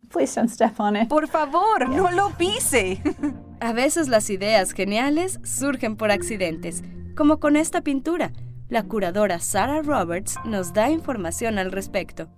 Please don't step on it. Por favor, no lo pise. A veces las ideas geniales surgen por accidentes, como con esta pintura. La curadora Sarah Roberts nos da información al respecto.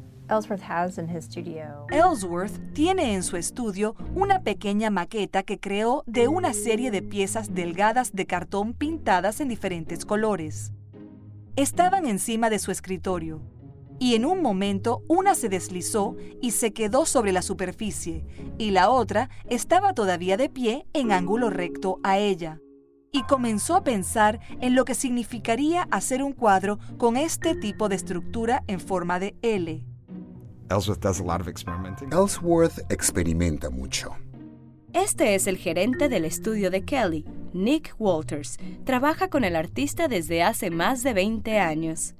Ellsworth tiene en su estudio una pequeña maqueta que creó de una serie de piezas delgadas de cartón pintadas en diferentes colores. Estaban encima de su escritorio, y en un momento una se deslizó y se quedó sobre la superficie, y la otra estaba todavía de pie en ángulo recto a ella. Y comenzó a pensar en lo que significaría hacer un cuadro con este tipo de estructura en forma de L. Ellsworth experimenta mucho. Este es el gerente del estudio de Kelly, Nick Walters. Trabaja con el artista desde hace más de 20 años.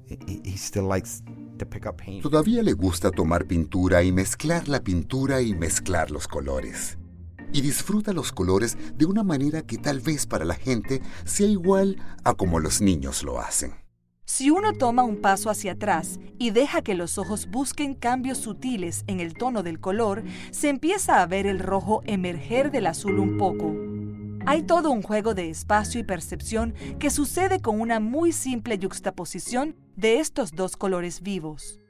Todavía le gusta tomar pintura y mezclar la pintura y mezclar los colores. Y disfruta los colores de una manera que tal vez para la gente sea igual a como los niños lo hacen. Si uno toma un paso hacia atrás y deja que los ojos busquen cambios sutiles en el tono del color, se empieza a ver el rojo emerger del azul un poco. Hay todo un juego de espacio y percepción que sucede con una muy simple yuxtaposición de estos dos colores vivos.